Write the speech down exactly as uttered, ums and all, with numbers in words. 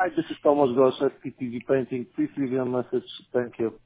Hi, this is Thomas Gossett, P T V Painting. Please leave your message. Thank you.